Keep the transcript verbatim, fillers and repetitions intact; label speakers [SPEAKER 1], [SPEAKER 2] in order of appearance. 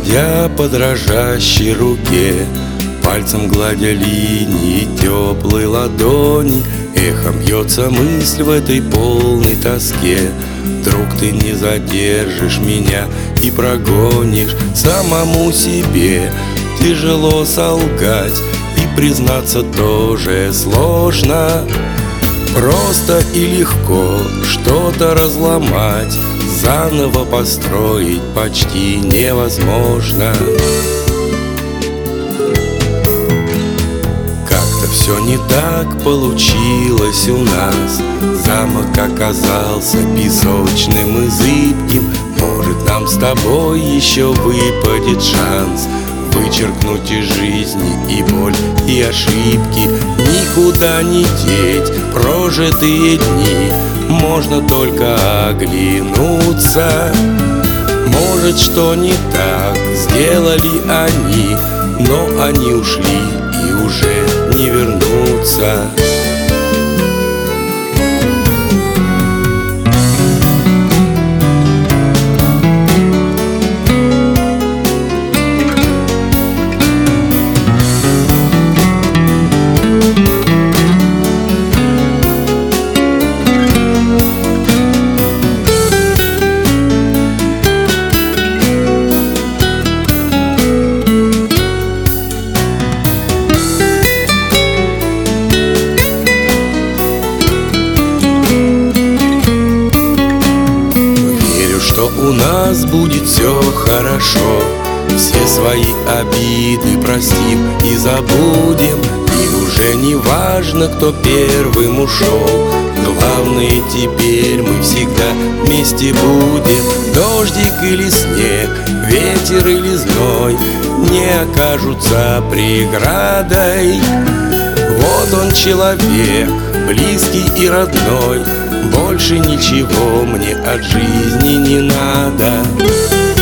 [SPEAKER 1] дождя по дрожащей руке, пальцем гладя линии теплой ладони, эхом бьется мысль в этой полной тоске. Вдруг ты не задержишь меня и прогонишь самому себе. Тяжело солгать и признаться тоже сложно. Просто и легко что-то разломать, заново построить почти невозможно. Как-то все не так получилось у нас. Замок оказался песочным и зыбким. Может, нам с тобой еще выпадет шанс вычеркнуть из жизни и боль, и ошибки. Никуда не деть прожитые дни, можно только оглянуться. Может, что не так сделали они, но они ушли и уже не вернутся. Что у нас будет все хорошо, все свои обиды простим и забудем. И уже не важно, кто первым ушел, главное, теперь мы всегда вместе будем. Дождик или снег, ветер или зной не окажутся преградой. Вот он человек, близкий и родной, больше ничего мне от жизни не надо.